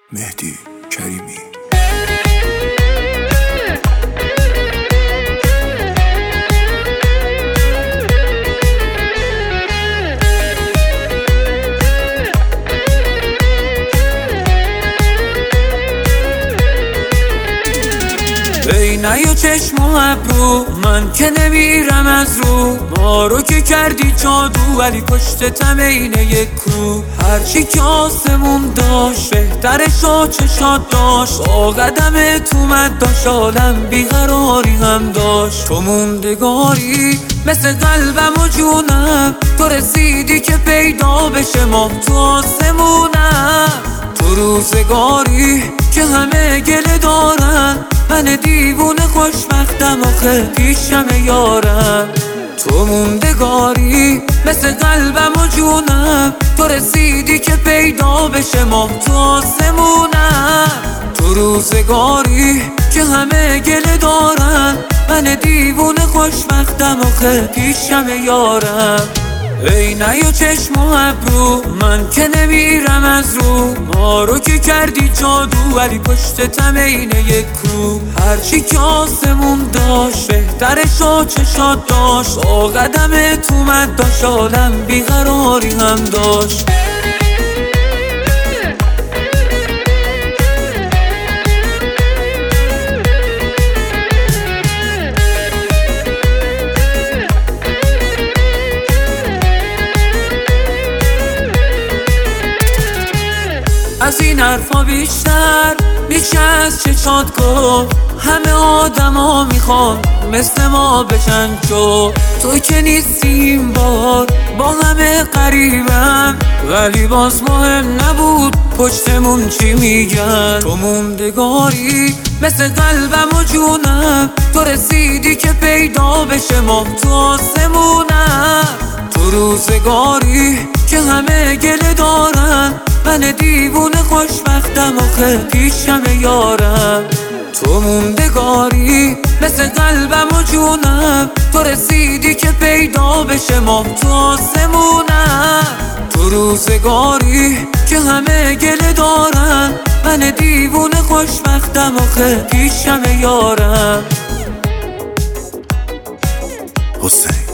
مهدی کریمی. نه چشم و ابرو من که نمیرم از رو، ما رو که کردی جادو ولی پشتتم اینه یک کو. هرچی که آسمون داشت بهترش و چشات داشت، با قدم تو مد داشت عالم بیقراری هم داشت. تو موندگاری مثل قلبم و جونم، تو رسیدی که پیدا بشه ماه تو آسمونم. تو روزگاری که همه گله دارن، من دیوونه خوشبختم آخه پیشم یارم. تو موندگاری مثل قلبم و جونم، تو رسیدی که پیدا بشه ماه تو آسمونم. تو روزگاری که همه گله دارن، من دیوونه خوشبختم آخه پیشم یارم. ای نه چشم و ابرو من که نمیرم از رو، ما رو که کردی جادو ولی پشتتم اینه یک کو. هرچی که آسمون داشت بهترش و چشات داشت، با قدم تو مد داشت عالم بیقراری هم داشت. از این حرفا بیشتر میشه از چشات گفت، همه آدما میخوان مثل ما بشن جو. تو که نیستیم بار با همه قریبم، ولی باز مهم نبود پشتمون چی میگن. تو موندگاری مثل قلبم و جونم، تو رسیدی که پیدا بشه ماه تو آسمونم. تو روزگاری که همه گله دارن، من دیوونه خوشبختم آخه پیشم یارم. تو موندگاری مثل قلبم و جونم، تو رسیدی که پیدا بشه ماه تو آسمونم. تو روزگاری که همه گله دارن، من دیوونه خوشبختم آخه پیشم یارم. حسین